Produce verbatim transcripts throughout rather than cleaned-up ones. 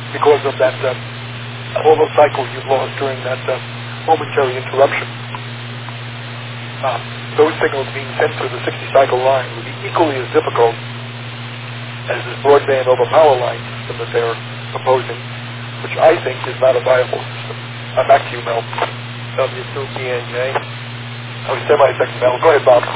because of that, uh, all those cycles you've lost during that uh, momentary interruption. Uh, those signals being sent through the sixty cycle line would be equally as difficult as this broadband over power line system that they're proposing, which I think is not a viable system. Uh, back to you, Mel. W two P N J. I was semi-second, Mel. Go ahead, Bob.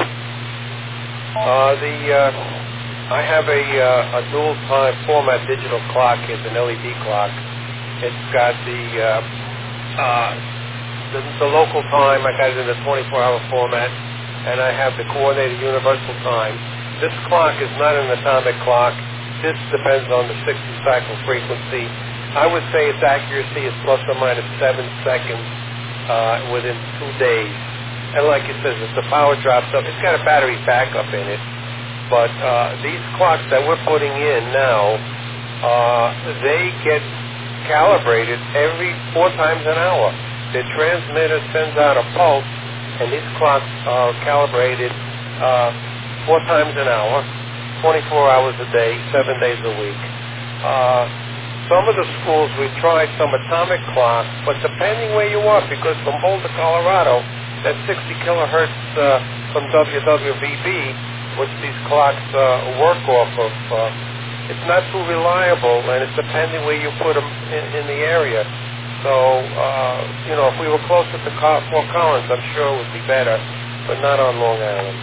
Uh, the, uh, I have a, uh, a dual time format digital clock. It's an L E D clock. It's got the, uh, uh, the, the local time. I got it in the twenty-four hour format, and I have the coordinated universal time. This clock is not an atomic clock. This depends on the sixty cycle frequency. I would say its accuracy is plus or minus seven seconds uh, within two days. And like it says, if the power drops up, it's got a battery backup in it. But uh, these clocks that we're putting in now, uh, they get calibrated every four times an hour. The transmitter sends out a pulse, and these clocks are calibrated uh, four times an hour, twenty-four hours a day, seven days a week. Uh, some of the schools, we tried some atomic clocks, but depending where you are, because from Boulder, Colorado, that sixty kilohertz uh, from W W V B, which these clocks uh, work off of, uh, it's not too reliable, and it's depending where you put them in, in the area. So, uh, you know, if we were closer to Fort Collins, I'm sure it would be better, but not on Long Island.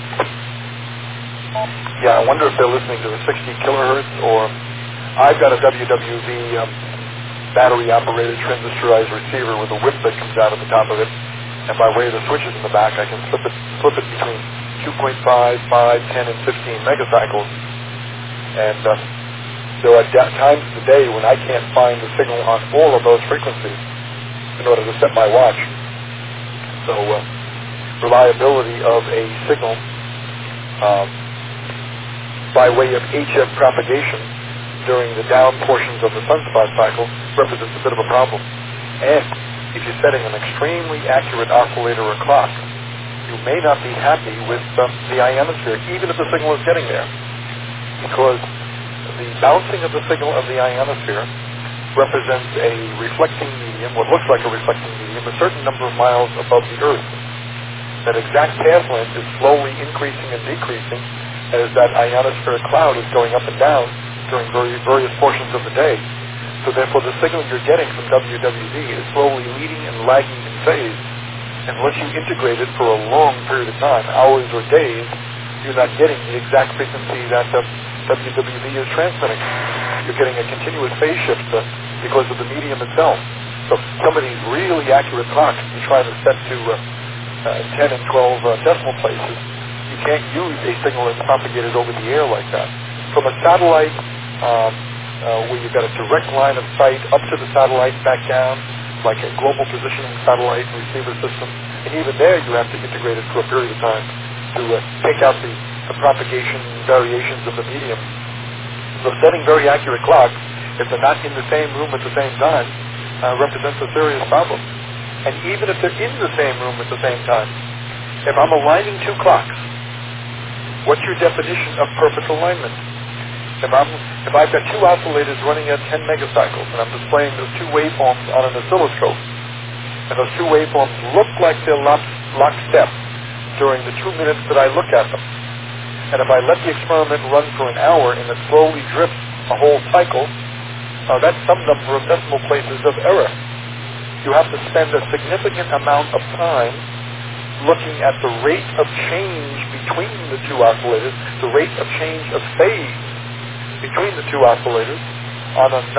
Yeah, I wonder if they're listening to the sixty kilohertz, or I've got a W W V um, battery-operated transistorized receiver with a whip that comes out at the top of it. And by way of the switches in the back, I can flip it, flip it between two point five, five, ten, and fifteen megacycles. And uh, there are da- times of the day when I can't find the signal on all of those frequencies in order to set my watch. So uh, reliability of a signal um, by way of H F propagation during the down portions of the sunspot cycle represents a bit of a problem. And if you're setting an extremely accurate oscillator or clock, you may not be happy with um, the ionosphere, even if the signal is getting there, because the bouncing of the signal of the ionosphere represents a reflecting medium, what looks like a reflecting medium, a certain number of miles above the Earth. That exact path length is slowly increasing and decreasing as that ionospheric cloud is going up and down during very, various portions of the day. So therefore, the signal you're getting from W W V is slowly leading and lagging in phase. Unless you integrate it for a long period of time, hours or days, you're not getting the exact frequency that the W W V is transmitting. You're getting a continuous phase shift uh, because of the medium itself. So some of these really accurate clocks you try to set to uh, uh, ten and twelve uh, decimal places, you can't use a signal that's propagated over the air like that. From a satellite, um, Uh, where you've got a direct line of sight up to the satellite, back down, like a global positioning satellite receiver system. And even there, you have to integrate it for a period of time to uh, take out the, the propagation variations of the medium. So setting very accurate clocks, if they're not in the same room at the same time, uh, represents a serious problem. And even if they're in the same room at the same time, if I'm aligning two clocks, what's your definition of perfect alignment? If, I'm, if I've got two oscillators running at ten megacycles, and I'm displaying those two waveforms on an oscilloscope, and those two waveforms look like they're lock, lockstep during the two minutes that I look at them, and if I let the experiment run for an hour and it slowly drifts a whole cycle, uh, that's some number of decimal places of error. You have to spend a significant amount of time looking at the rate of change between the two oscillators, the rate of change of phase between the two oscillators on a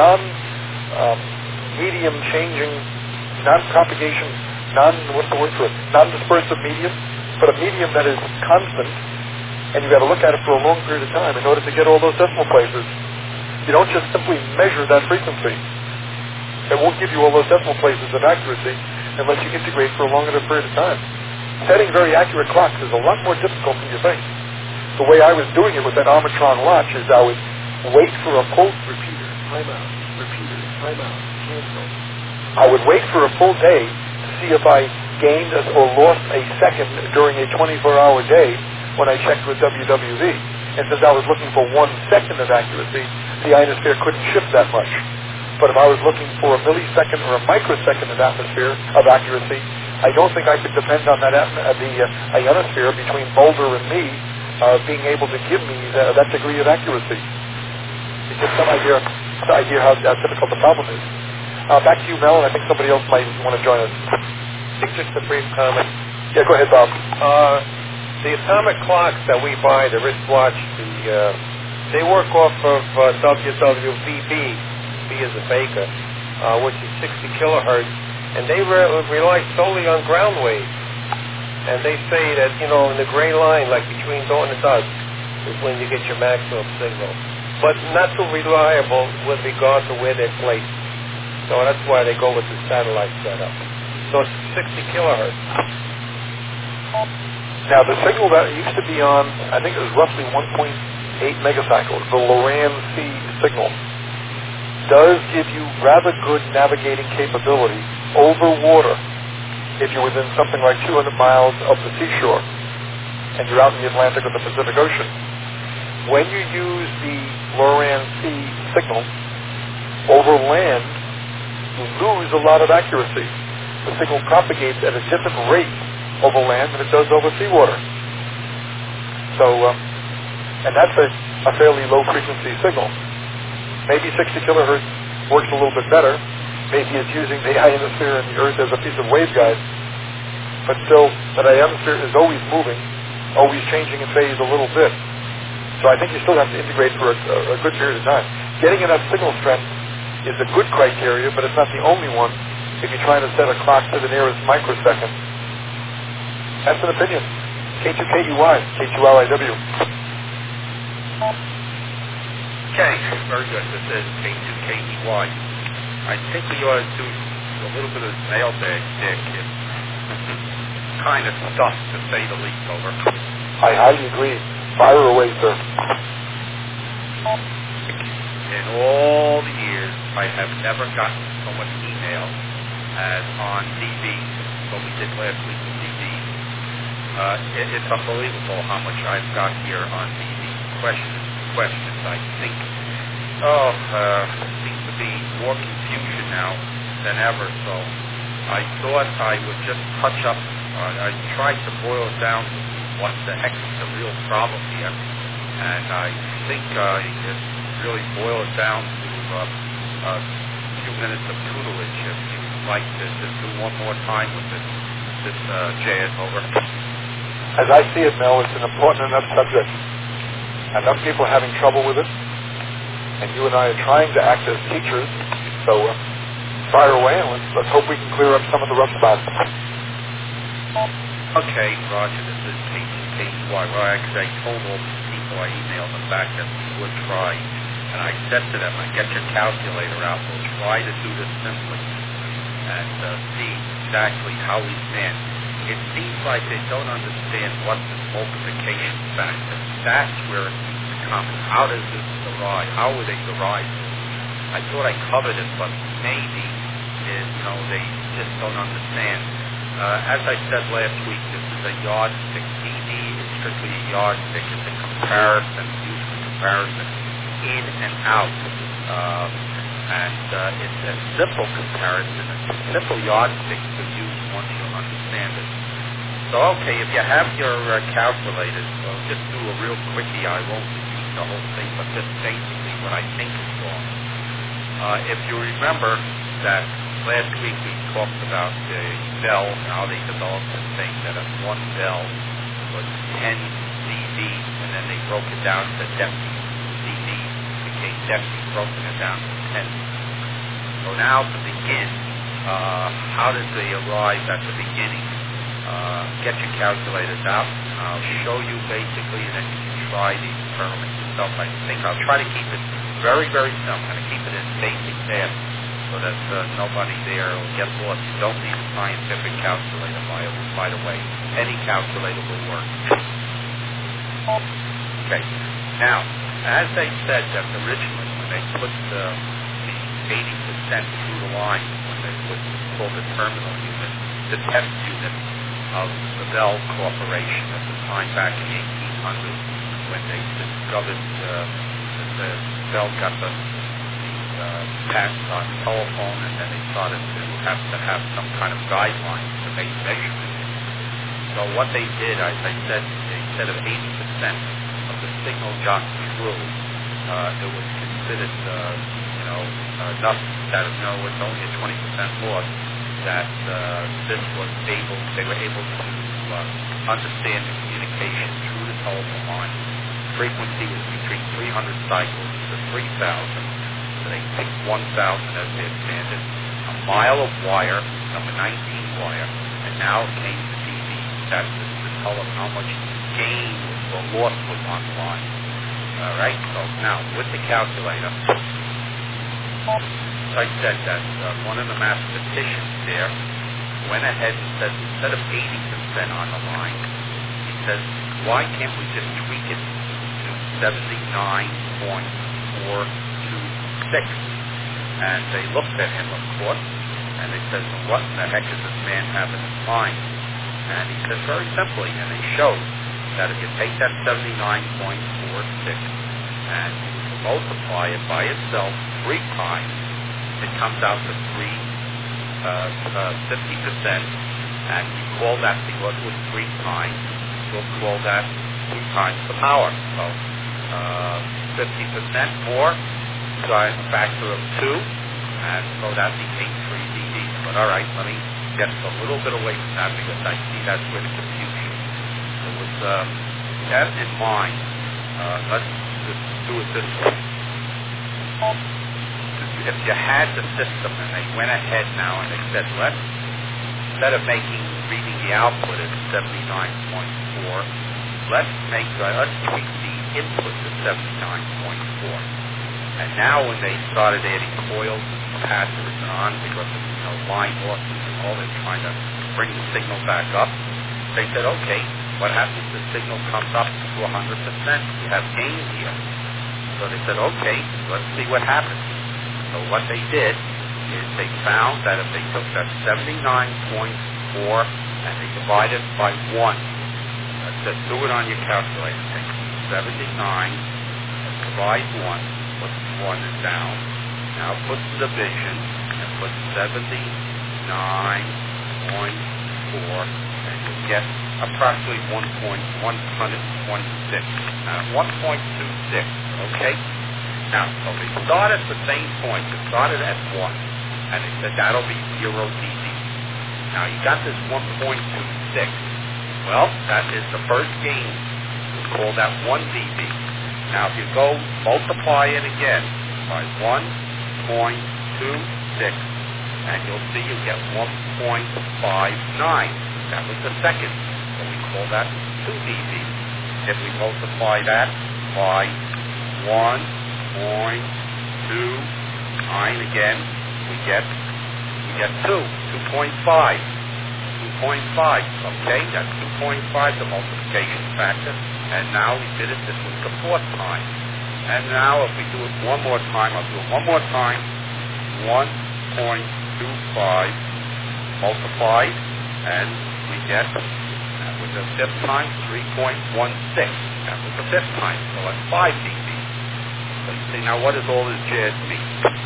non-medium um, changing, non-propagation, non, what's the word for it, non-dispersive medium, but a medium that is constant, and you've got to look at it for a long period of time in order to get all those decimal places. You don't just simply measure that frequency. It won't give you all those decimal places of accuracy unless you integrate for a longer period of time. Setting very accurate clocks is a lot more difficult than you think. The way I was doing it with that Armatron watch is I would wait for a full repeater, time out, repeater, time out, cancel. I would wait for a full day to see if I gained or lost a second during a twenty-four hour day when I checked with W W V. And since I was looking for one second of accuracy, the ionosphere couldn't shift that much. But if I was looking for a millisecond or a microsecond of atmosphere of accuracy, I don't think I could depend on that atm- uh, the uh, ionosphere between Boulder and me uh, being able to give me the, that degree of accuracy. It gives some idea, some idea how, how difficult the problem is. Uh, back to you, Mel, and I think somebody else might want to join us. I think just a brief comment. Yeah, go ahead, Bob. Uh, the atomic clocks that we buy, the wristwatch, the uh, they work off of uh, W W V B, B as a baker, uh, which is sixty kilohertz, and they re- rely solely on ground waves. And they say that, you know, in the gray line, like between dawn and dusk, is when you get your maximum signal. But not too reliable with regard to where they're placed. So that's why they go with the satellite setup. So it's sixty kilohertz. Now, the signal that used to be on, I think it was roughly one point eight megacycles, the Loran C signal, does give you rather good navigating capability over water if you're within something like two hundred miles of the seashore and you're out in the Atlantic or the Pacific Ocean. When you use the Loran C signal over land, you lose a lot of accuracy. The signal propagates at a different rate over land than it does over seawater. So, um, and that's a, a fairly low frequency signal. Maybe sixty kilohertz works a little bit better. Maybe it's using the ionosphere and the Earth as a piece of waveguide. But still, that ionosphere is always moving, always changing in phase a little bit. So I think you still have to integrate for a, a good period of time. Getting enough signal strength is a good criteria, but it's not the only one if you're trying to set a clock to the nearest microsecond. That's an opinion. K two K E Y, K two L I W. Okay, very good. This is K two K E Y. I think we ought to do a little bit of mailbag, Dick. It's kind of stuffed, to say the least, over. I highly agree. Fire away, sir. In all the years, I have never gotten so much email as on D B, what we did last week with D B. Uh, it, it's unbelievable how much I've got here on D B. Questions, questions, I think. Oh, uh, seems to be more confusion now than ever, so I thought I would just touch up. Uh, I tried to boil it down to what the heck is the real problem here, and I think uh, it really boils down to uh, a few minutes of tutelage if you'd like to just do one more time with this, this uh, jazz over. As I see it, Mel, it's an important enough subject. Enough people are having trouble with it, and you and I are trying to act as teachers, so uh, fire away, and let's, let's hope we can clear up some of the rough spots. Okay, Roger, this is K two K E Y. Well, actually, I told all these people I emailed them back that we would try, and I said to them, I get your calculator out, we'll try to do this simply, and uh, see exactly how we stand. It seems like they don't understand what this multiplication factor. That's where it needs to come. How does this derive? How would they derive this? I thought I covered it, but maybe is, you know, they just don't understand. Uh, as I said last week, this is a yardstick. D B is strictly a yardstick. It's a comparison, used for comparison in and out. Uh, and uh, it's a simple comparison. It's a simple yardstick to use once you understand it. So, okay, if you have your uh, calculators, well, just do a real quickie. I won't repeat the whole thing, but just basically what I think is wrong. Uh, if you remember that last week we talked about the bell, how they developed this thing that a one bell was ten dB, and then they broke it down to decibels. dB became decibels, broken it down to ten. So now to begin, uh, how did they arrive at the beginning? Uh, get your calculators out. I'll show you basically, and then you can try the experiment yourself. I think I'll try to keep it very, very simple. I'm going to keep it in basic math so that uh, nobody there will get lost. You don't need a scientific calculator, by, by the way. Any calculator will work. Okay. Now, as they said that originally when they put uh, the eighty percent through the line, when they put called the terminal unit, the test unit of the Bell Corporation at the time back in eighteen hundred when they discovered uh, that the Bell got the, the uh, uh, passed on telephone, and then they started to have to have some kind of guidelines to make measurements. So what they did, as I said, instead of eighty percent of the signal got through, uh, it was considered, uh, you know, enough that, you know, it's only a twenty percent loss, that uh, this was able, they were able to uh, understand the communication through the telephone line. Frequency was between three hundred cycles to three thousand, so they picked one thousand as their standard. A mile of wire, number nineteen wire, and now it came to D B. That's to, to tell them how much gain or loss was on the line. All right, so now with the calculator, I said that uh, one of the mathematicians there went ahead and said, instead of eighty percent on the line, he says, why can't we just tweak it to seventy-nine point four two six? And they looked at him, of course, and they said, well, what in the heck does this man have in his mind? And he said, very simply, and they showed that if you take that seventy-nine point four six and you multiply it by itself three times, it comes out to three, uh, uh, fifty percent, and we call that, because it was three times, we'll call that two times the power. So uh, fifty percent more, times a factor of two, and so that became three D B. But all right, let me get a little bit away from that, because I see that's where the confusion. So with um, that in mind, uh, let's just do it this way. If you had the system and they went ahead now and they said, let's, instead of making reading the output at seventy-nine point four, let's make uh, let's tweak the input to seventy-nine point four. And now when they started adding coils and capacitors and on, because of, you know, line losses and all, they're trying to bring the signal back up. They said, okay, what happens if the signal comes up to one hundred percent? We have gain here. So they said, okay, let's see what happens. So what they did is they found that if they took that seventy-nine point four and they divided it by one, that said, do it on your calculator. Take seventy-nine and divide one, put one down. Now put the division and put seventy-nine point four, and you get approximately one point one two six. Now one point two six, okay? Now, so they start at the same point. They started at one, and they said that'll be zero D B. Now, you got this one point two six. Well, that is the first gain. We call that one D B. Now, if you go multiply it again by one point two six, and you'll see you get one point five nine. That was the second. So we call that two D B. If we multiply that by one point two nine again, we get we get two, two point five, two point five. Okay, that's two point five, the multiplication factor. And now we did it. This was the fourth time. And now if we do it one more time, I'll do it one more time. one point two five multiplied, and we get, that was the fifth time, three point one six. That was the fifth time. So that's five D B. So you say, now what does all this jazz mean?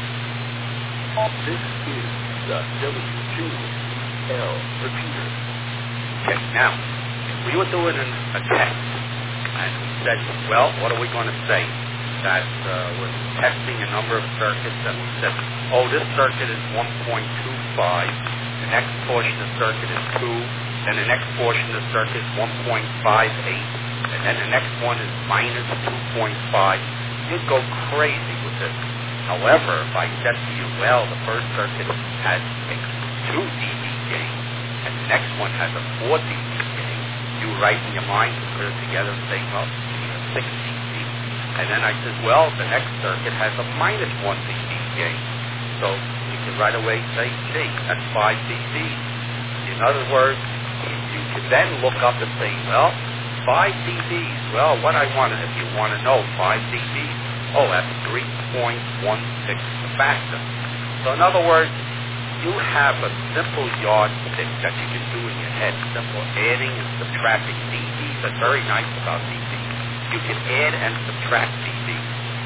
This is the W Q L repeater. Okay, now, if we were doing an, a test, and we said, well, what are we going to say? That uh, we're testing a number of circuits, and we said, oh, this circuit is one point two five, the next portion of the circuit is two, then the next portion of the circuit is one point five eight, and then the next one is minus two point five. You'd go crazy with this. However, if I said to you, well, the first circuit has a two D B gain, and the next one has a four D B gain, you write in your mind to put it together and say, well, you know, six D B. And then I said, well, the next circuit has a minus one D B gain. So you can right away say, gee, that's five D B. In other words, you can then look up and say, well, five D Bs. Well, what I want, if you want to know, five D Bs. Oh, that's three point one six factor. So in other words, you have a simple yardstick that you can do in your head, simple adding and subtracting. D Bs are very nice about D Bs. You can add and subtract D Bs.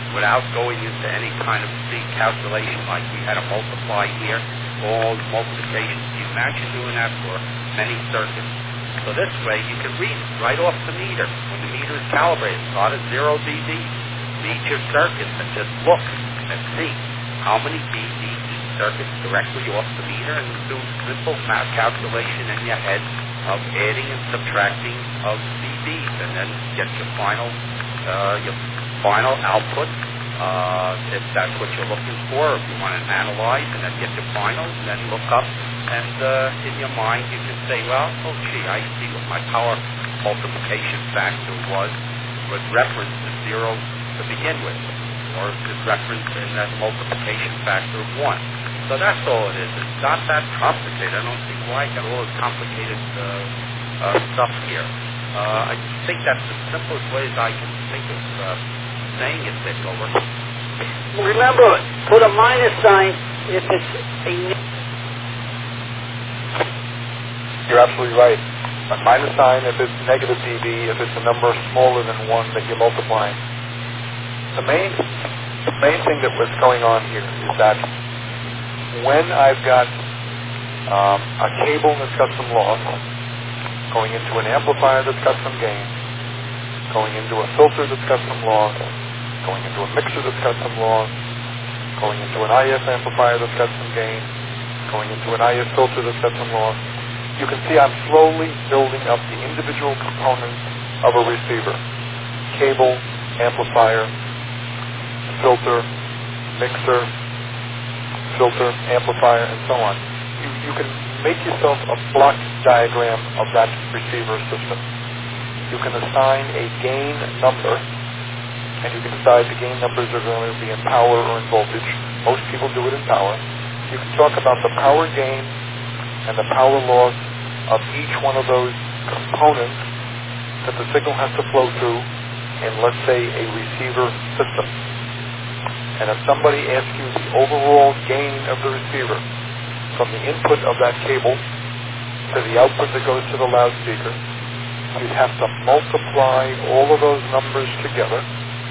without going into any kind of big calculation like we had to multiply here, all multiplications. You imagine doing that for many circuits. So this way you can read it right off the meter. When the meter is calibrated, start at zero dB. Read your circuits and just look and see how many dB each circuit directly off the meter, and do simple math calculation in your head of adding and subtracting of dBs, and then get your final uh, your final output. Uh, if that's what you're looking for, if you want to analyze and then get your final, and then look up, and uh, in your mind you can say, well, oh gee, I see what my power multiplication factor was with reference to zero to begin with, or with reference in that multiplication factor of one. So that's all it is. It's not that complicated. I don't see why I got all this complicated uh, uh, stuff here. Uh, I think that's the simplest way as I can think of uh, saying it, Dick, over. Remember, put a minus sign if it's a... You're absolutely right. A minus sign if it's negative dB, if it's a number smaller than one that you're multiplying. The main, the main thing that was going on here is that when I've got um, a cable that's got some loss, going into an amplifier that's got some gain, going into a filter that's got some loss, going into a mixer that's got some loss, going into an I F amplifier that's got some gain, going into an I F filter that's got some loss. You can see I'm slowly building up the individual components of a receiver. Cable, amplifier, filter, mixer, filter, amplifier, and so on. You, you can make yourself a block diagram of that receiver system. You can assign a gain number, and you can decide the gain numbers are going to be in power or in voltage. Most people do it in power. You can talk about the power gain and the power loss of each one of those components that the signal has to flow through in, let's say, a receiver system. And if somebody asks you the overall gain of the receiver from the input of that cable to the output that goes to the loudspeaker, you'd have to multiply all of those numbers together.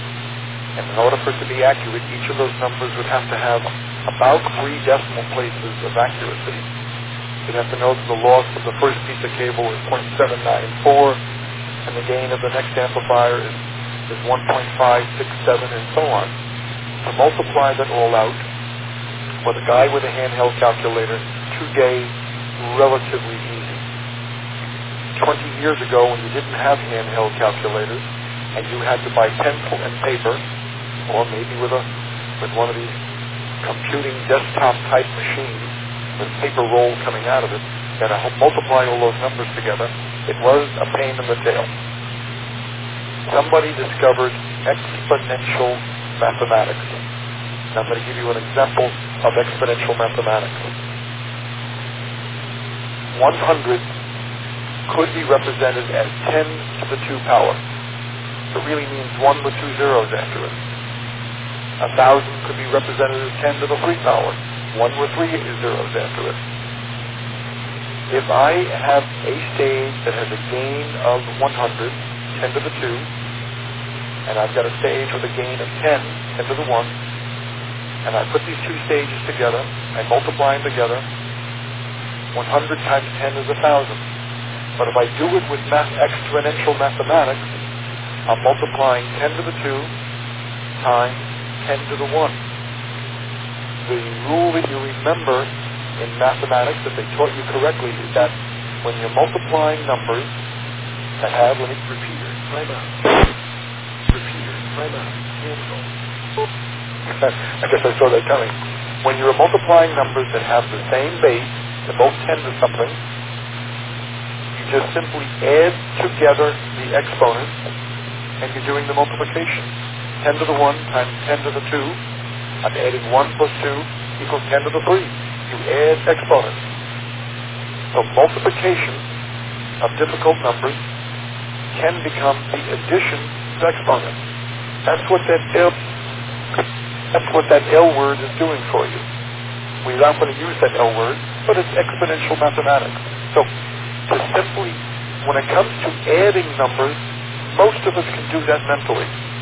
And in order for it to be accurate, each of those numbers would have to have about three decimal places of accuracy. You'd have to know that the loss of the first piece of cable is zero point seven nine four, and the gain of the next amplifier is, is one point five six seven, and so on. To multiply that all out, with a guy with a handheld calculator, today, relatively easy. Twenty years ago, when you didn't have handheld calculators, and you had to buy pencil and paper, or maybe with a with one of these computing desktop type machines with paper roll coming out of it, and to multiply all those numbers together, it was a pain in the tail. Somebody discovered exponential mathematics. And I'm going to give you an example of exponential mathematics. one hundred could be represented as ten to the two power. It really means one with two zeros after it. one thousand could be represented as ten to the three power, one with three zeros after it. If I have a stage that has a gain of one hundred, ten to the two, and I've got a stage with a gain of ten, ten to the one, and I put these two stages together, I multiply them together, one hundred times ten is one thousand. But if I do it with math, exponential mathematics, I'm multiplying ten to the two times ten to the one. The rule that you remember in mathematics that they taught you correctly is that when you're multiplying numbers that have, let me repeat it, time out, repeat it, time out, cancel. I guess I saw that coming. When you're multiplying numbers that have the same base, they're both ten to something, you just simply add together the exponents, and you're doing the multiplication. ten to the one times ten to the two, I'm adding one plus two equals ten to the three. You add exponents. So multiplication of difficult numbers can become the addition of exponents. That's what that L, that's what that L word is doing for you. We're not going to use that L word, but it's exponential mathematics. So to simply, when it comes to adding numbers, most of us can do that mentally.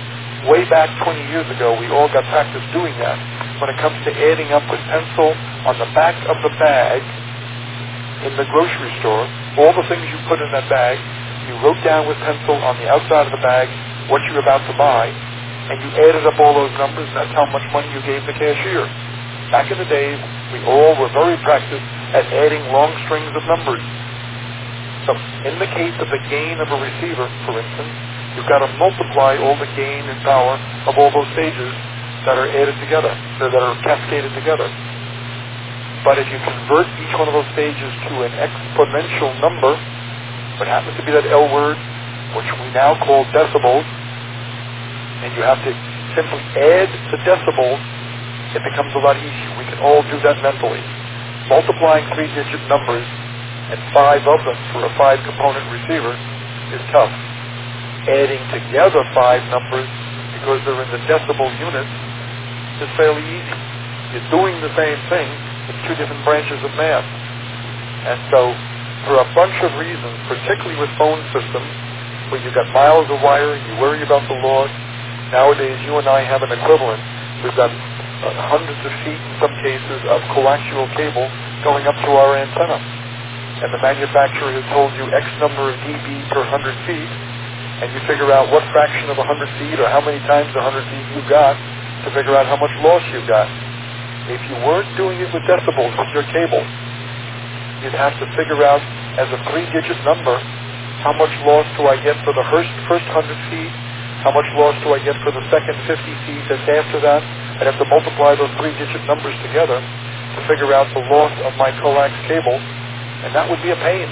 way back twenty years ago, we all got practice doing that. When it comes to adding up with pencil on the back of the bag in the grocery store, all the things you put in that bag, you wrote down with pencil on the outside of the bag what you're about to buy, and you added up all those numbers, and that's how much money you gave the cashier. Back in the days, we all were very practiced at adding long strings of numbers. So in the case of the gain of a receiver, for instance, you've got to multiply all the gain and power of all those stages that are added together, that are cascaded together. But if you convert each one of those stages to an exponential number, what happens to be that L word, which we now call decibels, and you have to simply add the decibels, it becomes a lot easier. We can all do that mentally. Multiplying three-digit numbers and five of them for a five-component receiver is tough. Adding together five numbers, because they're in the decibel units, is fairly easy. You're doing the same thing in two different branches of math. And so, for a bunch of reasons, particularly with phone systems, where you've got miles of wire and you worry about the loss, nowadays you and I have an equivalent. We've got uh, hundreds of feet, in some cases, of coaxial cable going up to our antenna. And the manufacturer has told you X number of dB per one hundred feet, and you figure out what fraction of one hundred feet or how many times one hundred feet you got to figure out how much loss you got. If you weren't doing it with decibels with your cable, you'd have to figure out as a three-digit number how much loss do I get for the first, first one hundred feet, how much loss do I get for the second fifty feet that's after that. I'd have to multiply those three-digit numbers together to figure out the loss of my coax cable, and that would be a pain.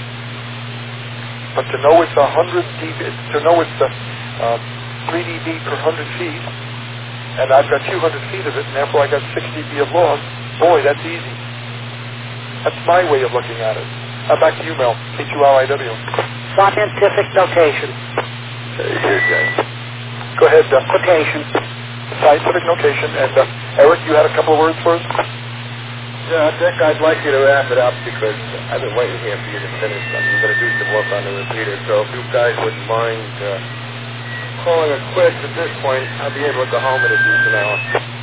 But to know it's one hundred dB, to know it's the, uh, three dB per one hundred feet, and I've got two hundred feet of it, and therefore I got six dB of loss, boy, that's easy. That's my way of looking at it. Uh, back to you, Mel. H U R I W. Scientific notation. Very good, guys. Go ahead. Uh, Quotation. Scientific notation. And uh, Eric, you had a couple of words for us? Yeah, Dick, I'd like you to wrap it up because I've been waiting here for you to finish. I'm going to do some work on the repeater, so if you guys wouldn't mind uh, calling it quits at this point, I'll be able to go home in a decent hour.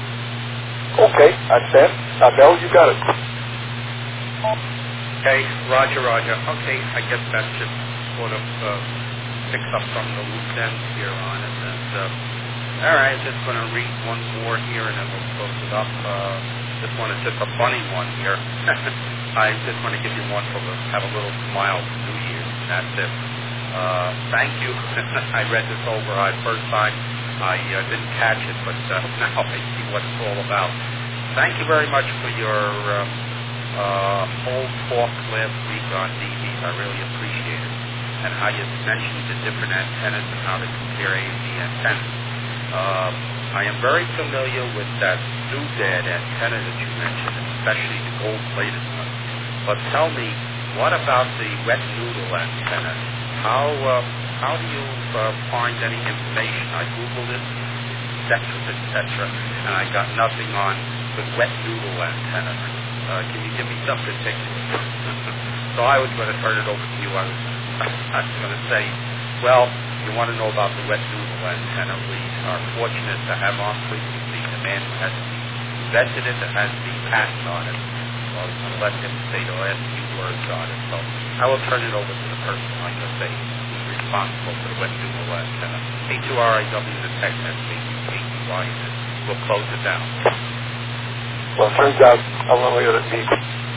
Okay, I understand. Uh, Mel, you got it. Okay, Roger, Roger. Okay, I guess that just sort of uh, picks up from the loose ends here on it. And, uh, all right, just going to read one more here and then we'll close it up. Uh, this one is just a funny one here. I just want to give you one for the, have a little smile for New Year's. That's it. Uh, thank you. I read this over uh, first time. I uh, didn't catch it, but uh, now I see what it's all about. Thank you very much for your uh, uh, whole talk last week on D Bs. I really appreciate it. And how you mentioned the different antennas and how to compare A and B antennas. Uh, I am very familiar with that doodad antenna that you mentioned, especially the gold-plated one. But tell me, what about the wet noodle antenna? How uh, how do you uh, find any information? I Googled it, et cetera, et cetera, and I got nothing on the wet noodle antenna. Uh, can you give me some particulars? So I was going to turn it over to you. I was, I was going to say, well, you want to know about the wet noodle antenna. We are fortunate to have on frequency the man who has invented it, that has the patent on it. So I was going to let him say the last few words on it. So I will turn it over to the person, like I say, who's responsible for the wet noodle antenna. H U R I W, the tech net, K T Y, and we'll close it down. Well, it turns out, I don't know what it means.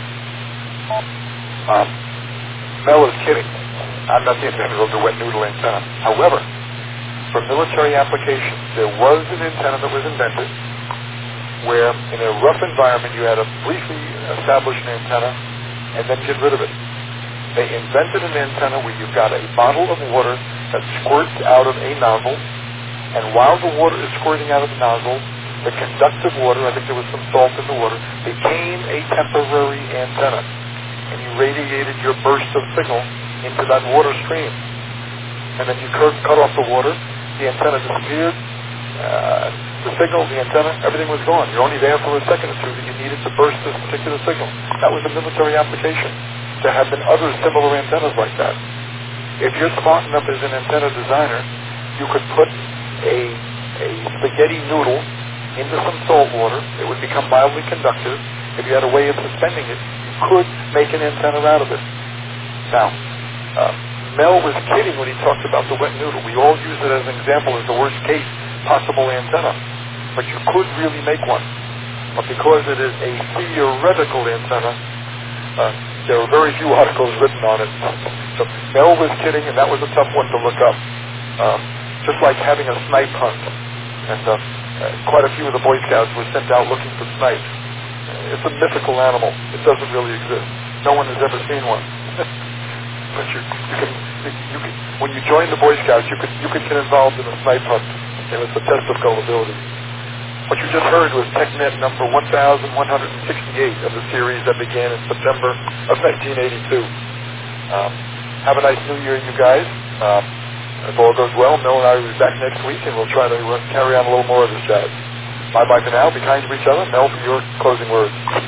Um, Mel is kidding. I'm not the inventor of the wet noodle antenna. However, for military applications, there was an antenna that was invented where in a rough environment you had to briefly establish an antenna and then get rid of it. They invented an antenna where you've got a bottle of water that squirts out of a nozzle, and while the water is squirting out of the nozzle, the conductive water, I think there was some salt in the water, became a temporary antenna, and you radiated your burst of signal into that water stream. And then you cut, cut off the water, the antenna disappeared, uh, the signal, the antenna, everything was gone. You're only there for a second or two that you needed to burst this particular signal. That was a military application. There have been other similar antennas like that. If you're smart enough as an antenna designer, you could put a a spaghetti noodle into some salt water. It would become mildly conductive. If you had a way of suspending it, you could make an antenna out of it. Now, uh, Mel was kidding when he talked about the wet noodle. We all use it as an example as the worst case possible antenna. But you could really make one. But because it is a theoretical antenna, uh, there are very few articles written on it. So Mel was kidding, and that was a tough one to look up. Um, just like having a snipe hunt. And uh, uh, quite a few of the Boy Scouts were sent out looking for snipes. Uh, it's a mythical animal. It doesn't really exist. No one has ever seen one. But you, you can, you can, when you join the Boy Scouts, you could, you could get involved in a snipe hunt. And it's a test of gullibility. What you just heard was TechNet number one thousand one hundred sixty-eight of the series that began in September of nineteen eighty-two. Um, have a nice New Year, you guys. Um, if all goes well, Mel and I will be back next week, and we'll try to uh, carry on a little more of this jazz. Bye-bye for now. Be kind to each other. Mel, for your closing words.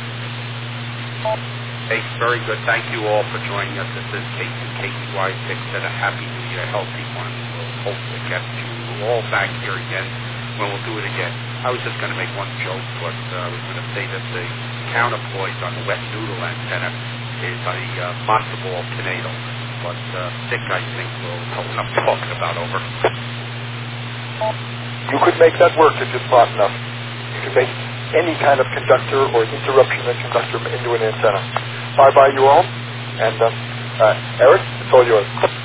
Hey, very good. Thank you all for joining us. This is K two K T Y six, and a happy New Year, healthy one. We'll hope to get you all back here again when we'll do it again. I was just going to make one joke, but uh, I was going to say that the counterpoise on the wet noodle antenna is a uh, matzo ball tornado. But uh, Dick, I think, will help enough talking about over. You could make that work if you're smart enough. You could make any kind of conductor or interruption in conductor into an antenna. Bye-bye, you all. And uh, uh, Eric, it's all yours.